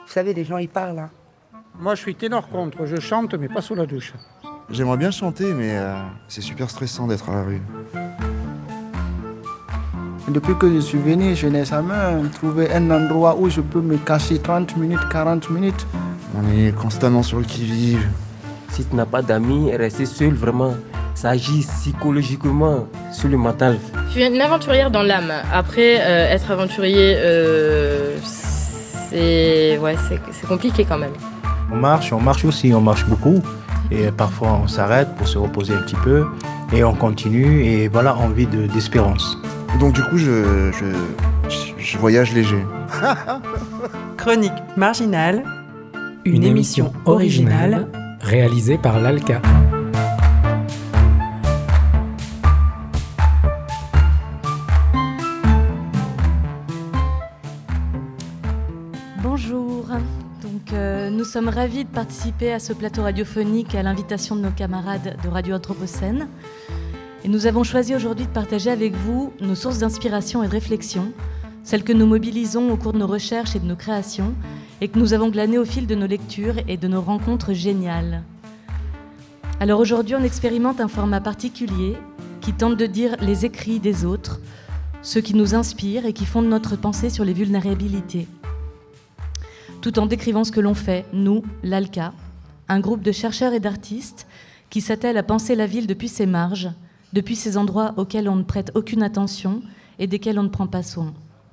Vous savez, les gens, ils parlent. Hein. Moi, je suis ténor contre. Je chante, mais pas sous la douche. J'aimerais bien chanter, mais c'est super stressant d'être à la rue. Depuis que je suis venu, je n'ai jamais trouvé un endroit où je peux me cacher 30 minutes, 40 minutes. On est constamment sur le qui-vive. Si tu n'as pas d'amis, rester seul, vraiment, ça agit psychologiquement sur le mental. Je suis une aventurière dans l'âme. Après, être aventurier, c'est compliqué quand même. On marche aussi, on marche beaucoup. Et parfois, on s'arrête pour se reposer un petit peu. Et on continue, et voilà, envie d'espérance. Donc du coup, je voyage léger. Chronique marginale, une émission originale réalisée par l'ALCA. Bonjour. Nous sommes ravis de participer à ce plateau radiophonique à l'invitation de nos camarades de Radio Anthropocène. Et nous avons choisi aujourd'hui de partager avec vous nos sources d'inspiration et de réflexion, celles que nous mobilisons au cours de nos recherches et de nos créations, et que nous avons glanées au fil de nos lectures et de nos rencontres géniales. Alors aujourd'hui, on expérimente un format particulier qui tente de dire les écrits des autres, ceux qui nous inspirent et qui fondent notre pensée sur les vulnérabilités. Tout en décrivant ce que l'on fait, nous, l'ALCA, un groupe de chercheurs et d'artistes qui s'attellent à penser la ville depuis ses marges, depuis ces endroits auxquels on ne prête aucune attention et desquels on ne prend pas soin.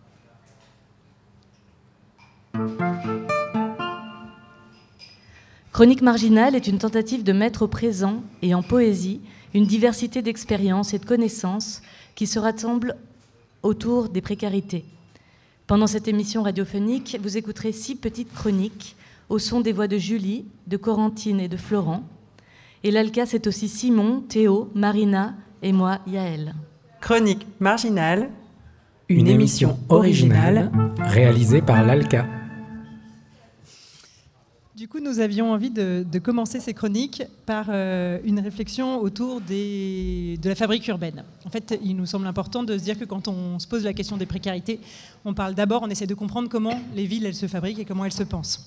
Chronique marginale est une tentative de mettre au présent et en poésie une diversité d'expériences et de connaissances qui se rassemblent autour des précarités. Pendant cette émission radiophonique, vous écouterez 6 petites chroniques au son des voix de Julie, de Corentine et de Florent. Et l'ALCA, c'est aussi Simon, Théo, Marina et moi, Yaël. Chronique marginale, une émission originale réalisée par l'ALCA. Du coup, nous avions envie de commencer ces chroniques par une réflexion autour de la fabrique urbaine. En fait, il nous semble important de se dire que quand on se pose la question des précarités, on parle d'abord, on essaie de comprendre comment les villes, elles se fabriquent et comment elles se pensent.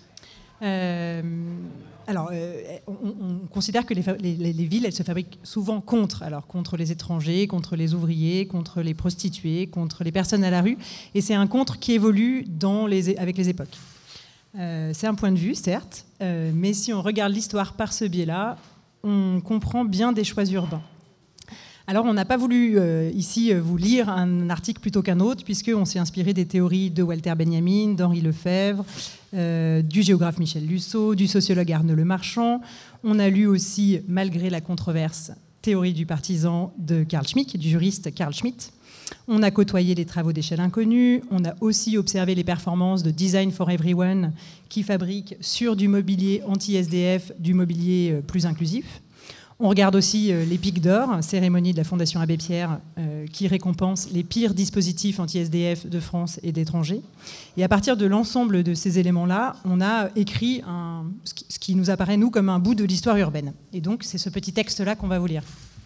On considère que les villes, elles se fabriquent souvent contre les étrangers, contre les ouvriers, contre les prostituées, contre les personnes à la rue. Et c'est un contre qui évolue avec les époques. C'est un point de vue, certes, mais si on regarde l'histoire par ce biais-là, on comprend bien des choix urbains. Alors, on n'a pas voulu ici vous lire un article plutôt qu'un autre, puisqu'on s'est inspiré des théories de Walter Benjamin, d'Henri Lefebvre, du géographe Michel Lussault, du sociologue Arnaud Lemarchand. On a lu aussi, malgré la controverse, Théorie du partisan de Carl Schmitt, du juriste Carl Schmitt. On a côtoyé les travaux d'échelle inconnue. On a aussi observé les performances de Design for Everyone, qui fabrique sur du mobilier anti-SDF, du mobilier plus inclusif. On regarde aussi les Pics d'Or, cérémonie de la Fondation Abbé Pierre, qui récompense les pires dispositifs anti-SDF de France et d'étrangers. Et à partir de l'ensemble de ces éléments-là, on a écrit ce qui nous apparaît, nous, comme un bout de l'histoire urbaine. Et donc, c'est ce petit texte-là qu'on va vous lire.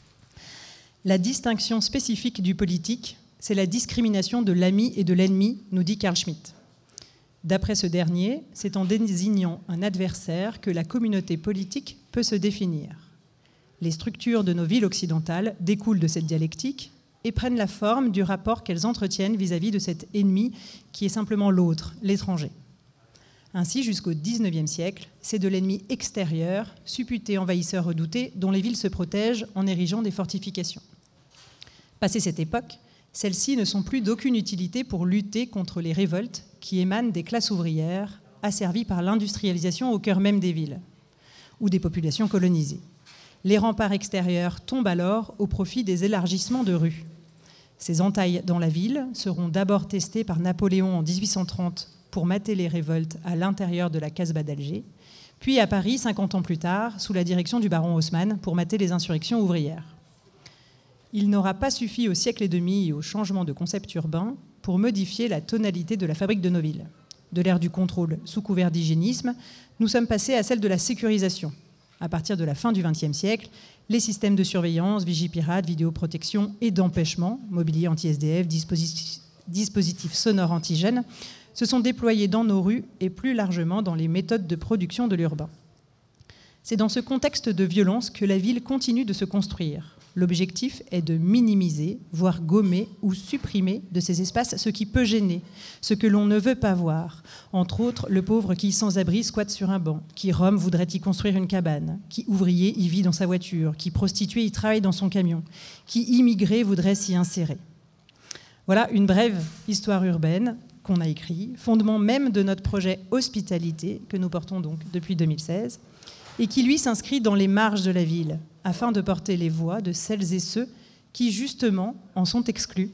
La distinction spécifique du politique, c'est la discrimination de l'ami et de l'ennemi, nous dit Carl Schmitt. D'après ce dernier, c'est en désignant un adversaire que la communauté politique peut se définir. Les structures de nos villes occidentales découlent de cette dialectique et prennent la forme du rapport qu'elles entretiennent vis-à-vis de cet ennemi qui est simplement l'autre, l'étranger. Ainsi, jusqu'au XIXe siècle, c'est de l'ennemi extérieur, supputé envahisseur redouté, dont les villes se protègent en érigeant des fortifications. Passé cette époque, celles-ci ne sont plus d'aucune utilité pour lutter contre les révoltes qui émanent des classes ouvrières, asservies par l'industrialisation au cœur même des villes, ou des populations colonisées. Les remparts extérieurs tombent alors au profit des élargissements de rues. Ces entailles dans la ville seront d'abord testées par Napoléon en 1830 pour mater les révoltes à l'intérieur de la Casbah d'Alger, puis à Paris 50 ans plus tard, sous la direction du baron Haussmann, pour mater les insurrections ouvrières. Il n'aura pas suffi au siècle et demi et au changement de concept urbain pour modifier la tonalité de la fabrique de nos villes. De l'ère du contrôle sous couvert d'hygiénisme, nous sommes passés à celle de la sécurisation. À partir de la fin du XXe siècle, les systèmes de surveillance, Vigipirate, vidéoprotection et d'empêchement, mobilier anti-SDF, dispositifs sonores antigènes, se sont déployés dans nos rues et plus largement dans les méthodes de production de l'urbain. C'est dans ce contexte de violence que la ville continue de se construire. L'objectif est de minimiser, voire gommer ou supprimer de ces espaces ce qui peut gêner, ce que l'on ne veut pas voir. Entre autres, le pauvre qui, sans abri, squatte sur un banc, qui Rome voudrait y construire une cabane, qui ouvrier y vit dans sa voiture, qui prostituée y travaille dans son camion, qui immigré voudrait s'y insérer. Voilà une brève histoire urbaine qu'on a écrite, fondement même de notre projet Hospitalité, que nous portons donc depuis 2016, et qui, lui, s'inscrit dans les marges de la ville, afin de porter les voix de celles et ceux qui, justement, en sont exclus.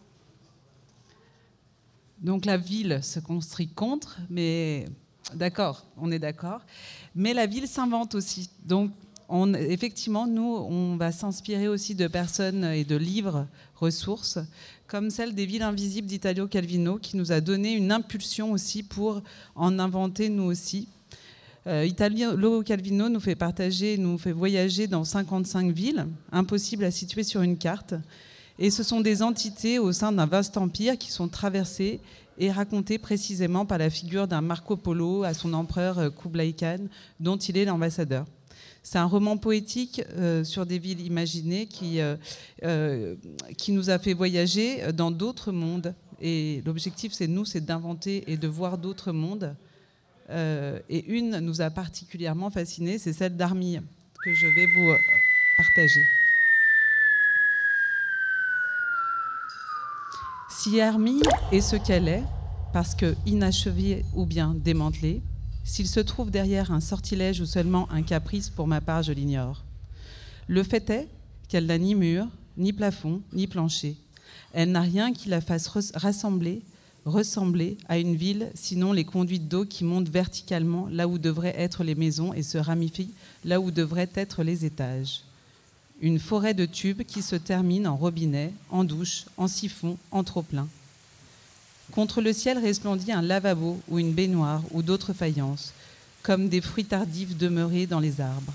Donc la ville se construit contre, mais d'accord, on est d'accord. Mais la ville s'invente aussi. Donc effectivement, nous, on va s'inspirer aussi de personnes et de livres, ressources, comme celle des villes invisibles d'Italo Calvino, qui nous a donné une impulsion aussi pour en inventer nous aussi. Italo Calvino nous fait voyager dans 55 villes, impossibles à situer sur une carte. Et ce sont des entités au sein d'un vaste empire qui sont traversées et racontées précisément par la figure d'un Marco Polo à son empereur Kublai Khan, dont il est l'ambassadeur. C'est un roman poétique sur des villes imaginées qui nous a fait voyager dans d'autres mondes. Et l'objectif, c'est d'inventer et de voir d'autres mondes. Et une nous a particulièrement fascinés, c'est celle d'Armille, que je vais vous partager. Si Armille est ce qu'elle est, parce que inachevée ou bien démantelée, s'il se trouve derrière un sortilège ou seulement un caprice, pour ma part, je l'ignore. Le fait est qu'elle n'a ni mur, ni plafond, ni plancher. Elle n'a rien qui la fasse ressembler à une ville, sinon les conduites d'eau qui montent verticalement là où devraient être les maisons et se ramifient là où devraient être les étages. Une forêt de tubes qui se termine en robinet, en douche, en siphon, en trop-plein. Contre le ciel resplendit un lavabo ou une baignoire ou d'autres faïences, comme des fruits tardifs demeurés dans les arbres.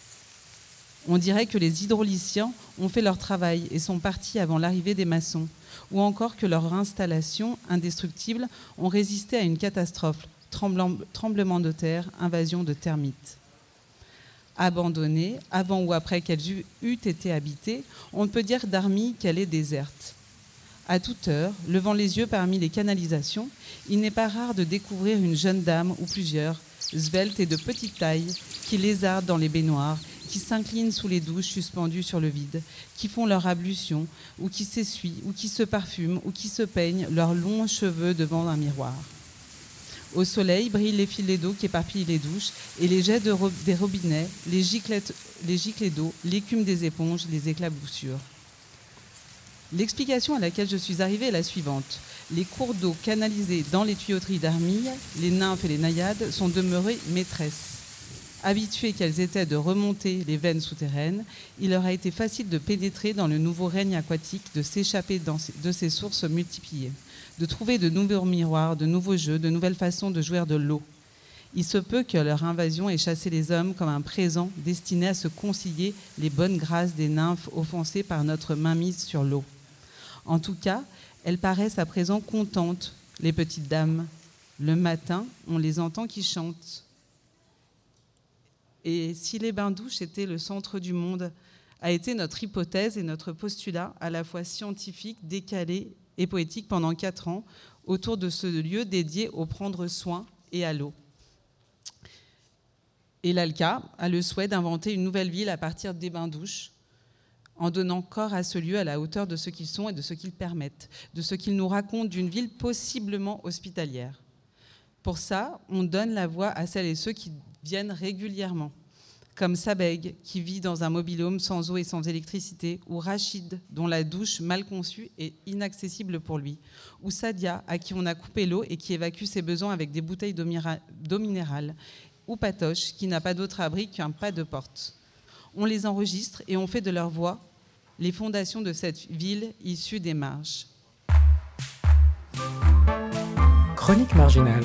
On dirait que les hydrauliciens ont fait leur travail et sont partis avant l'arrivée des maçons, ou encore que leurs installations indestructibles ont résisté à une catastrophe, tremblement de terre, invasion de termites. Abandonnée, avant ou après qu'elle eût été habitée, on ne peut dire d'Armille qu'elle est déserte. À toute heure, levant les yeux parmi les canalisations, il n'est pas rare de découvrir une jeune dame ou plusieurs, sveltes et de petite taille, qui lézardent dans les baignoires, qui s'inclinent sous les douches suspendues sur le vide, qui font leur ablution, ou qui s'essuient, ou qui se parfument, ou qui se peignent leurs longs cheveux devant un miroir. Au soleil brillent les filets d'eau qui éparpillent les douches, et les jets des robinets, les giclées d'eau, l'écume des éponges, les éclaboussures. L'explication à laquelle je suis arrivée est la suivante. Les cours d'eau canalisés dans les tuyauteries d'Armille, les nymphes et les naïades, sont demeurées maîtresses. Habituées qu'elles étaient de remonter les veines souterraines, il leur a été facile de pénétrer dans le nouveau règne aquatique, de s'échapper de ces sources multipliées, de trouver de nouveaux miroirs, de nouveaux jeux, de nouvelles façons de jouir de l'eau. Il se peut que leur invasion ait chassé les hommes comme un présent destiné à se concilier les bonnes grâces des nymphes offensées par notre mainmise sur l'eau. En tout cas, elles paraissent à présent contentes, les petites dames. Le matin, on les entend qui chantent. Et si les bains-douches étaient le centre du monde, a été notre hypothèse et notre postulat à la fois scientifique, décalé et poétique pendant 4 ans, autour de ce lieu dédié au prendre soin et à l'eau. Et l'ALCA a le souhait d'inventer une nouvelle ville à partir des bains-douches, en donnant corps à ce lieu à la hauteur de ce qu'ils sont et de ce qu'ils permettent, de ce qu'ils nous racontent d'une ville possiblement hospitalière. Pour ça, on donne la voix à celles et ceux qui viennent régulièrement, comme Sabeg, qui vit dans un mobil-home sans eau et sans électricité, ou Rachid, dont la douche mal conçue est inaccessible pour lui, ou Sadia, à qui on a coupé l'eau et qui évacue ses besoins avec des bouteilles d'eau minérale, ou Patoche, qui n'a pas d'autre abri qu'un pas de porte. On les enregistre et on fait de leur voix les fondations de cette ville issue des marges. Chronique marginale.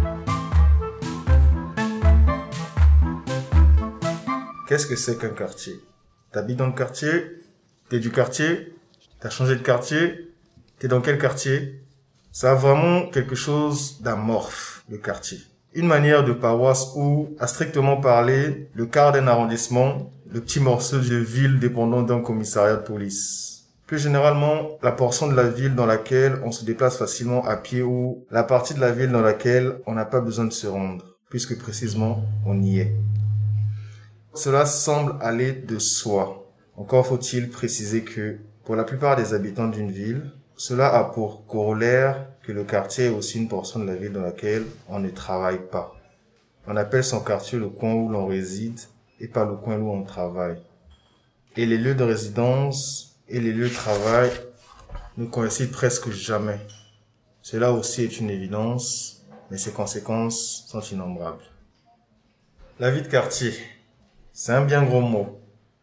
Qu'est-ce que c'est qu'un quartier? T'habites dans le quartier? T'es du quartier? T'as changé de quartier? T'es dans quel quartier? Ça a vraiment quelque chose d'amorphe, le quartier. Une manière de paroisse où, à strictement parler, le quart d'un arrondissement, le petit morceau de ville dépendant d'un commissariat de police. Plus généralement, la portion de la ville dans laquelle on se déplace facilement à pied ou la partie de la ville dans laquelle on n'a pas besoin de se rendre, puisque précisément, on y est. Cela semble aller de soi. Encore faut-il préciser que, pour la plupart des habitants d'une ville, cela a pour corollaire que le quartier est aussi une portion de la ville dans laquelle on ne travaille pas. On appelle son quartier le coin où l'on réside et pas le coin où on travaille. Et les lieux de résidence et les lieux de travail ne coïncident presque jamais. Cela aussi est une évidence, mais ses conséquences sont innombrables. La vie de quartier, c'est un bien gros mot.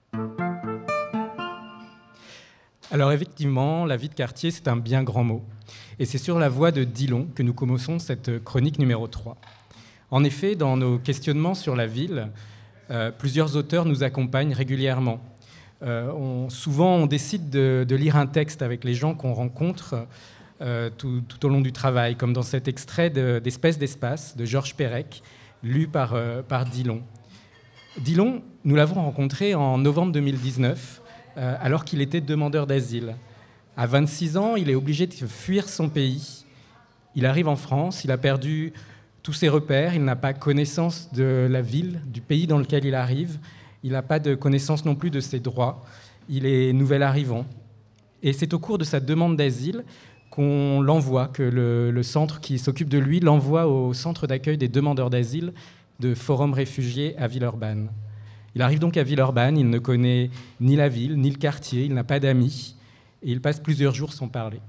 Alors effectivement, la vie de quartier, c'est un bien grand mot. Et c'est sur la voie de Dillon que nous commençons cette chronique numéro 3. En effet, dans nos questionnements sur la ville, plusieurs auteurs nous accompagnent régulièrement. Souvent, on décide de lire un texte avec les gens qu'on rencontre tout au long du travail, comme dans cet extrait d'Espèce d'espace de Georges Perec, lu par Dillon. Dillon, nous l'avons rencontré en novembre 2019, alors qu'il était demandeur d'asile. À 26 ans, il est obligé de fuir son pays. Il arrive en France, il a perdu tous ses repères, il n'a pas connaissance de la ville, du pays dans lequel il arrive, il n'a pas de connaissance non plus de ses droits, il est nouvel arrivant. Et c'est au cours de sa demande d'asile qu'on l'envoie, que le centre qui s'occupe de lui l'envoie au centre d'accueil des demandeurs d'asile de Forum Réfugiés à Villeurbanne. Il arrive donc à Villeurbanne, il ne connaît ni la ville, ni le quartier, il n'a pas d'amis, et il passe plusieurs jours sans parler.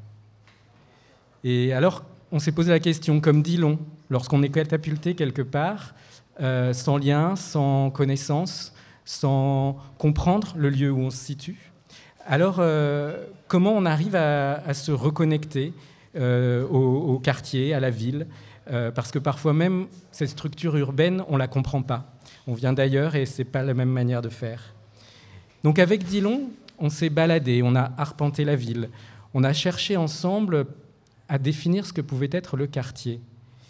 Et alors, on s'est posé la question, comme Dillon, lorsqu'on est catapulté quelque part, sans lien, sans connaissance, sans comprendre le lieu où on se situe, alors comment on arrive à se reconnecter au quartier, à la ville, parce que parfois même, cette structure urbaine, on ne la comprend pas. On vient d'ailleurs et ce n'est pas la même manière de faire. Donc avec Dillon, on s'est baladé, on a arpenté la ville, on a cherché ensemble à définir ce que pouvait être le quartier.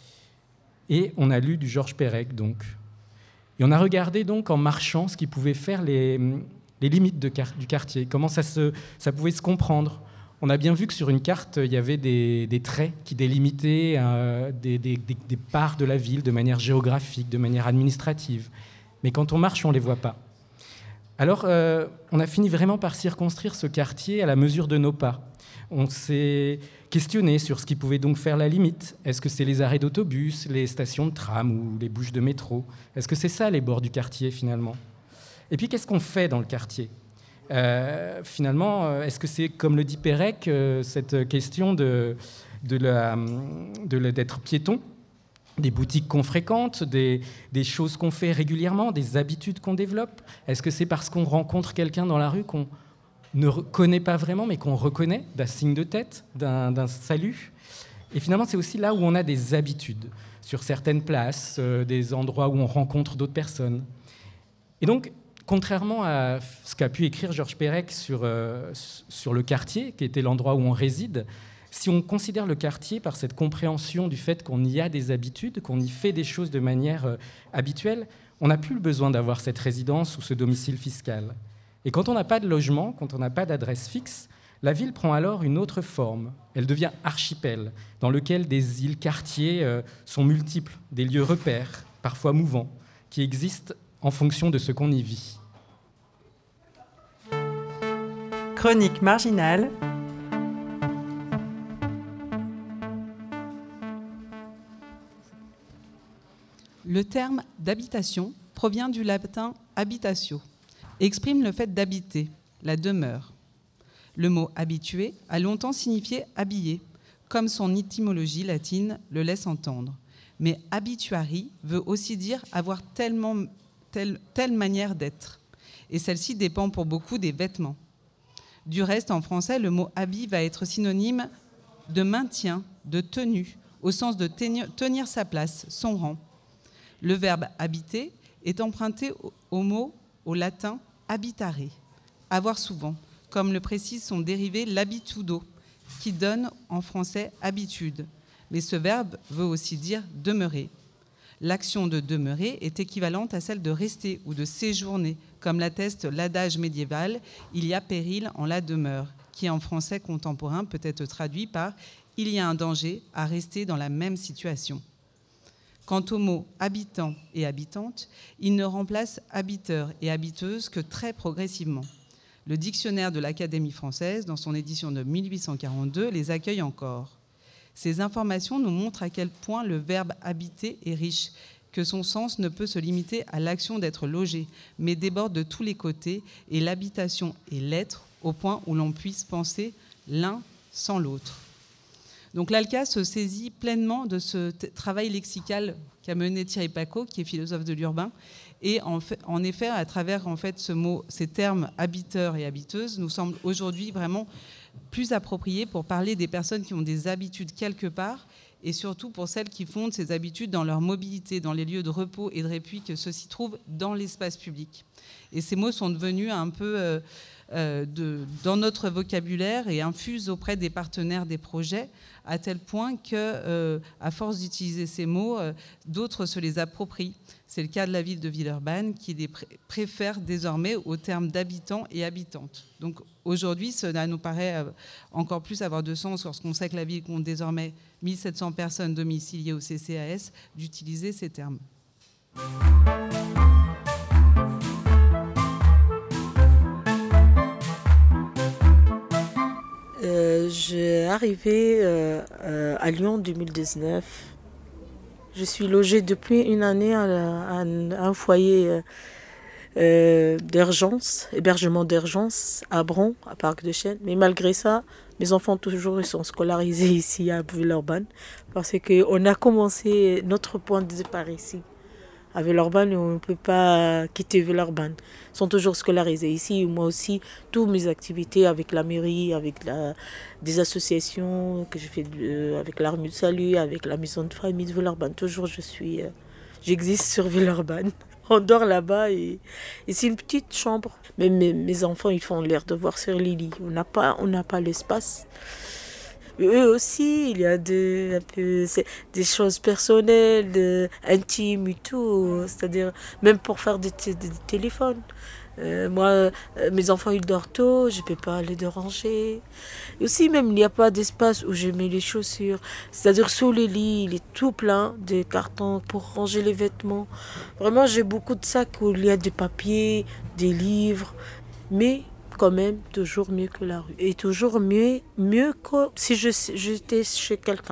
Et on a lu du Georges Perec, donc. Et on a regardé donc en marchant ce qui pouvait faire les limites du quartier, comment ça pouvait se comprendre. On a bien vu que sur une carte, il y avait des traits qui délimitaient des parts de la ville de manière géographique, de manière administrative. Mais quand on marche, on ne les voit pas. Alors, on a fini vraiment par circonscrire ce quartier à la mesure de nos pas. On s'est questionné sur ce qui pouvait donc faire la limite. Est-ce que c'est les arrêts d'autobus, les stations de tram ou les bouches de métro ? Est-ce que c'est ça, les bords du quartier, finalement ? Et puis, qu'est-ce qu'on fait dans le quartier ? Finalement, est-ce que c'est, comme le dit Perec, cette question d'être piéton, des boutiques qu'on fréquente, des choses qu'on fait régulièrement, des habitudes qu'on développe ? Est-ce que c'est parce qu'on rencontre quelqu'un dans la rue qu'on ne connaît pas vraiment, mais qu'on reconnaît d'un signe de tête, d'un salut ? Et finalement, c'est aussi là où on a des habitudes, sur certaines places, des endroits où on rencontre d'autres personnes. Et donc, contrairement à ce qu'a pu écrire Georges Perec sur le quartier, qui était l'endroit où on réside, si on considère le quartier par cette compréhension du fait qu'on y a des habitudes, qu'on y fait des choses de manière habituelle, on n'a plus le besoin d'avoir cette résidence ou ce domicile fiscal. Et quand on n'a pas de logement, quand on n'a pas d'adresse fixe, la ville prend alors une autre forme. Elle devient archipel, dans lequel des îles quartiers sont multiples, des lieux repères, parfois mouvants, qui existent en fonction de ce qu'on y vit. Chronique marginale. Le terme d'habitation provient du latin habitatio et exprime le fait d'habiter, la demeure. Le mot habitué a longtemps signifié habillé, comme son étymologie latine le laisse entendre. Mais habituari veut aussi dire avoir telle manière d'être. Et celle-ci dépend pour beaucoup des vêtements. Du reste, en français, le mot habit va être synonyme de maintien, de tenue, au sens de tenir sa place, son rang. Le verbe habiter est emprunté au latin habitare, avoir souvent, comme le précise son dérivé l'habitudo, qui donne en français habitude. Mais ce verbe veut aussi dire demeurer. L'action de demeurer est équivalente à celle de rester ou de séjourner, comme l'atteste l'adage médiéval « il y a péril en la demeure », qui en français contemporain peut être traduit par « il y a un danger à rester dans la même situation ». Quant aux mots habitant et habitante, ils ne remplacent habiteur et habiteuse que très progressivement. Le dictionnaire de l'Académie française, dans son édition de 1842, les accueille encore. Ces informations nous montrent à quel point le verbe habiter est riche, que son sens ne peut se limiter à l'action d'être logé, mais déborde de tous les côtés, et l'habitation est l'être au point où l'on puisse penser l'un sans l'autre. Donc l'ALCA se saisit pleinement de ce travail lexical qu'a mené Thierry Pacaud, qui est philosophe de l'urbain, et en effet, à travers ces termes habiteur et habiteuse, nous semblent aujourd'hui vraiment plus appropriés pour parler des personnes qui ont des habitudes quelque part, et surtout pour celles qui fondent ces habitudes dans leur mobilité, dans les lieux de repos et de répit que ceux-ci trouvent dans l'espace public. Et ces mots sont devenus un peu dans notre vocabulaire et infusent auprès des partenaires des projets, à tel point que, à force d'utiliser ces mots, d'autres se les approprient. C'est le cas de la ville de Villeurbanne qui les préfère désormais aux termes d'habitants et habitantes. Donc aujourd'hui, cela nous paraît encore plus avoir de sens lorsqu'on sait que la ville compte désormais 1700 personnes domiciliées au CCAS, d'utiliser ces termes. J'ai arrivé à Lyon en 2019. Je suis logée depuis une année à un foyer d'urgence, hébergement d'urgence à Bron, à Parc de Chêne. Mais malgré ça, mes enfants toujours ils sont scolarisés ici à Villeurbanne parce qu'on a commencé notre point de départ ici. À Villeurbanne, on ne peut pas quitter Villeurbanne. Ils sont toujours scolarisés ici. Moi aussi, toutes mes activités avec la mairie, avec des associations que je fais avec l'Armée de Salut, avec la maison de famille de Villeurbanne. Toujours, j'existe sur Villeurbanne. On dort là-bas et c'est une petite chambre. Mais mes enfants, ils font l'air de voir sur les lits. On n'a pas l'espace. Eux aussi, il y a des choses personnelles, intimes et tout. C'est-à-dire, même pour faire des téléphones. Moi, mes enfants, ils dorment tôt, je ne peux pas les déranger. Et aussi, même, il n'y a pas d'espace où je mets les chaussures. C'est-à-dire, sous les lits, il est tout plein de cartons pour ranger les vêtements. Vraiment, j'ai beaucoup de sacs où il y a des papiers, des livres. Mais quand même, toujours mieux que la rue. Et toujours mieux que si j'étais chez quelqu'un.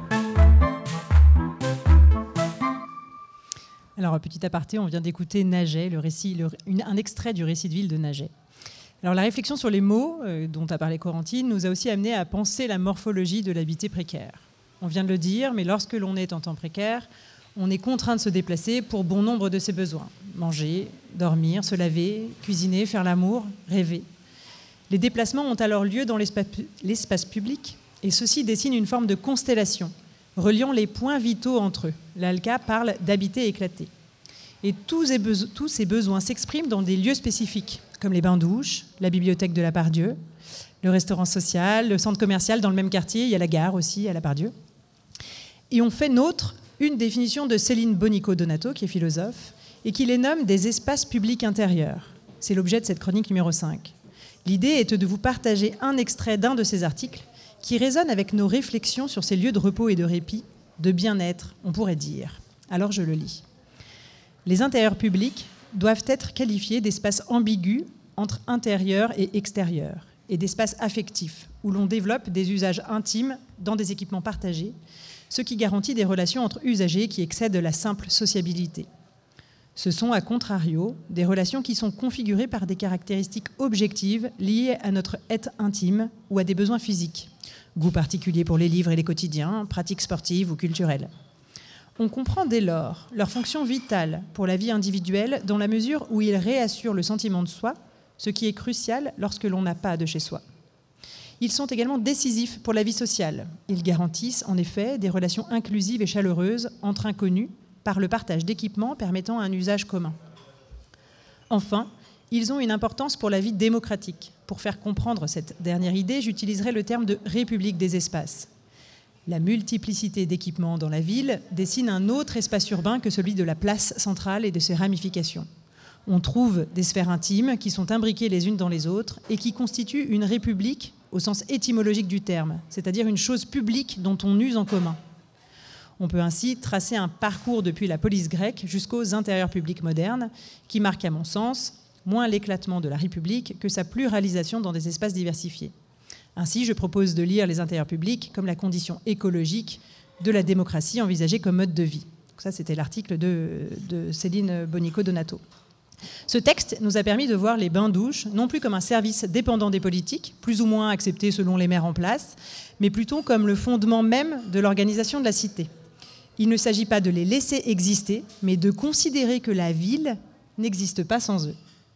Alors, petit aparté, on vient d'écouter Naget, un extrait du récit de ville de Naget. Alors, la réflexion sur les mots dont a parlé Corentine nous a aussi amené à penser la morphologie de l'habité précaire. On vient de le dire, mais lorsque l'on est en temps précaire, on est contraint de se déplacer pour bon nombre de ses besoins. Manger, dormir, se laver, cuisiner, faire l'amour, rêver. Les déplacements ont alors lieu dans l'espace public et ceci dessine une forme de constellation, reliant les points vitaux entre eux. L'ALCA parle d'habiter éclaté. Et tous ces besoins s'expriment dans des lieux spécifiques, comme les bains-douches, la bibliothèque de la Part-Dieu, le restaurant social, le centre commercial dans le même quartier, il y a la gare aussi à la Part-Dieu. Et on fait nôtre une définition de Céline Bonico-Donato, qui est philosophe, et qui les nomme des espaces publics intérieurs. C'est l'objet de cette chronique numéro 5. L'idée est de vous partager un extrait d'un de ces articles qui résonne avec nos réflexions sur ces lieux de repos et de répit, de bien-être, on pourrait dire. Alors je le lis. Les intérieurs publics doivent être qualifiés d'espaces ambigus entre intérieur et extérieur, et d'espaces affectifs, où l'on développe des usages intimes dans des équipements partagés, ce qui garantit des relations entre usagers qui excèdent la simple sociabilité. Ce sont, à contrario, des relations qui sont configurées par des caractéristiques objectives liées à notre être intime ou à des besoins physiques, goût particulier pour les livres et les quotidiens, pratiques sportives ou culturelles. On comprend dès lors leur fonction vitale pour la vie individuelle dans la mesure où ils réassurent le sentiment de soi, ce qui est crucial lorsque l'on n'a pas de chez soi. Ils sont également décisifs pour la vie sociale. Ils garantissent en effet des relations inclusives et chaleureuses entre inconnus, par le partage d'équipements permettant un usage commun. Enfin, ils ont une importance pour la vie démocratique. Pour faire comprendre cette dernière idée, j'utiliserai le terme de république des espaces. La multiplicité d'équipements dans la ville dessine un autre espace urbain que celui de la place centrale et de ses ramifications. On trouve des sphères intimes qui sont imbriquées les unes dans les autres et qui constituent une république au sens étymologique du terme, c'est-à-dire une chose publique dont on use en commun. On peut ainsi tracer un parcours depuis la police grecque jusqu'aux intérieurs publics modernes qui marquent, à mon sens, moins l'éclatement de la République que sa pluralisation dans des espaces diversifiés. Ainsi, je propose de lire les intérieurs publics comme la condition écologique de la démocratie envisagée comme mode de vie. Donc ça, c'était l'article de Céline Bonico-Donato. Ce texte nous a permis de voir les bains-douches non plus comme un service dépendant des politiques, plus ou moins accepté selon les maires en place, mais plutôt comme le fondement même de l'organisation de la cité. Il ne s'agit pas de les laisser exister, mais de considérer que la ville n'existe pas sans eux.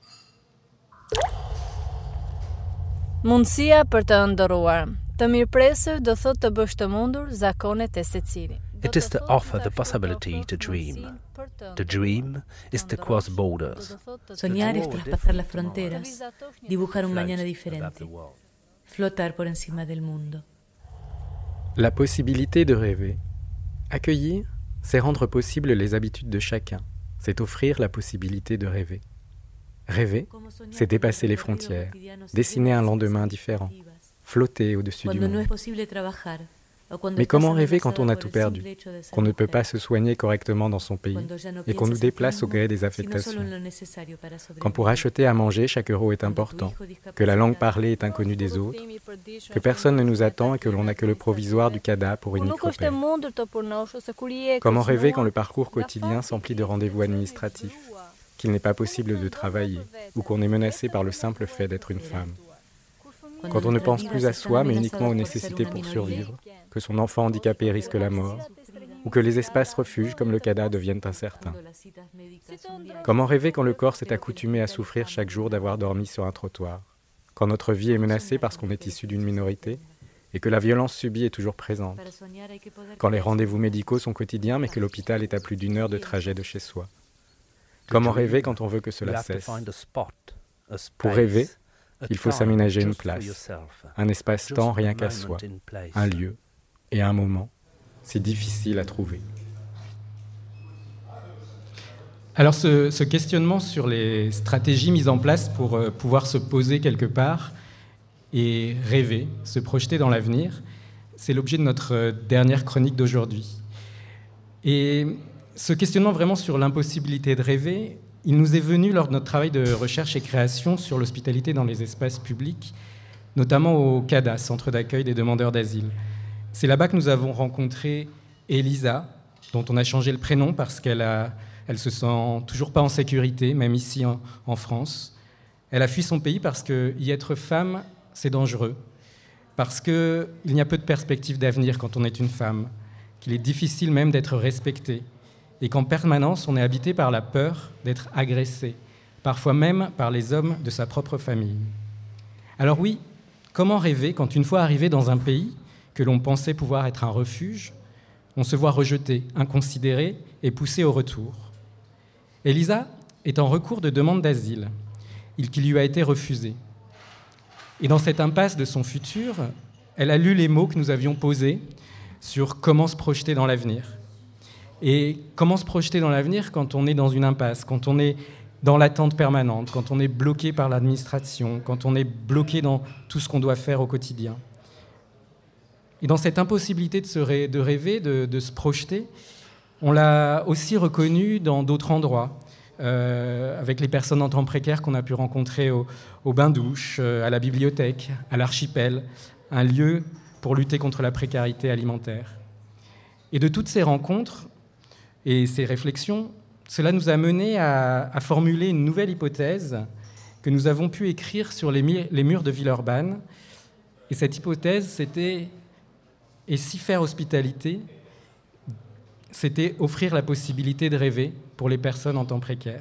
Mundësia për të ndëruar, të mirëpresër do thotë të bësh të mundur zakonet e secili. It is to offer the possibility to dream. To dream is to cross borders. Soñar es traspasar las fronteras, dibujar un mañana diferente, flotar por encima del mundo. La possibilité de rêver. Accueillir, c'est rendre possible les habitudes de chacun. C'est offrir la possibilité de rêver. Rêver, c'est dépasser les frontières, dessiner un lendemain différent, flotter au-dessus du monde. Mais comment rêver quand on a tout perdu, qu'on ne peut pas se soigner correctement dans son pays et qu'on nous déplace au gré des affectations? Quand pour acheter à manger, chaque euro est important, que la langue parlée est inconnue des autres, que personne ne nous attend et que l'on n'a que le provisoire du CADA pour unique repère. Comment rêver quand le parcours quotidien s'emplit de rendez-vous administratifs, qu'il n'est pas possible de travailler ou qu'on est menacé par le simple fait d'être une femme? Quand on ne pense plus à soi, mais uniquement aux nécessités pour survivre, que son enfant handicapé risque la mort, ou que les espaces refuges comme le CADA deviennent incertains. Comment rêver quand le corps s'est accoutumé à souffrir chaque jour d'avoir dormi sur un trottoir, quand notre vie est menacée parce qu'on est issu d'une minorité, et que la violence subie est toujours présente, quand les rendez-vous médicaux sont quotidiens, mais que l'hôpital est à plus d'1 heure de trajet de chez soi. Comment rêver quand on veut que cela cesse? Pour rêver, il faut s'aménager une place, un espace-temps rien qu'à soi, un lieu et un moment. C'est difficile à trouver. Alors ce questionnement sur les stratégies mises en place pour pouvoir se poser quelque part et rêver, se projeter dans l'avenir, c'est l'objet de notre dernière chronique d'aujourd'hui. Et ce questionnement vraiment sur l'impossibilité de rêver, il nous est venu lors de notre travail de recherche et création sur l'hospitalité dans les espaces publics, notamment au CADA, Centre d'accueil des demandeurs d'asile. C'est là-bas que nous avons rencontré Elisa, dont on a changé le prénom parce qu'elle se sent toujours pas en sécurité, même ici en France. Elle a fui son pays parce que y être femme, c'est dangereux, parce qu'il n'y a peu de perspectives d'avenir quand on est une femme, qu'il est difficile même d'être respectée, et qu'en permanence, on est habité par la peur d'être agressé, parfois même par les hommes de sa propre famille. Alors oui, comment rêver quand une fois arrivé dans un pays que l'on pensait pouvoir être un refuge, on se voit rejeté, inconsidéré et poussé au retour? Elisa est en recours de demande d'asile, qui lui a été refusé. Et dans cette impasse de son futur, elle a lu les mots que nous avions posés sur comment se projeter dans l'avenir. Et comment se projeter dans l'avenir quand on est dans une impasse, quand on est dans l'attente permanente, quand on est bloqué par l'administration, quand on est bloqué dans tout ce qu'on doit faire au quotidien. Et dans cette impossibilité de rêver, de se projeter, on l'a aussi reconnu dans d'autres endroits, avec les personnes en temps précaire qu'on a pu rencontrer au bain-douche, à la bibliothèque, à l'archipel, un lieu pour lutter contre la précarité alimentaire. Et de toutes ces rencontres et ces réflexions, cela nous a mené à formuler une nouvelle hypothèse que nous avons pu écrire sur les murs de Villeurbanne. Et cette hypothèse, c'était « Et si faire hospitalité, c'était offrir la possibilité de rêver pour les personnes en temps précaire ».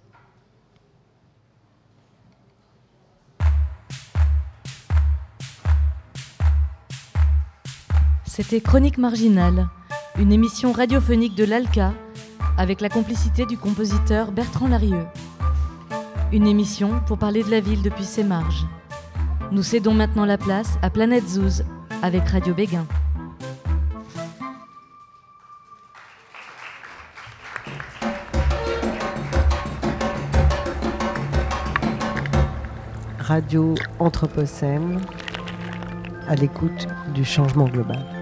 C'était Chronique marginale, une émission radiophonique de l'ALCA avec la complicité du compositeur Bertrand Larieux. Une émission pour parler de la ville depuis ses marges. Nous cédons maintenant la place à Planète Zouz avec Radio Béguin. Radio Anthropocène, à l'écoute du changement global.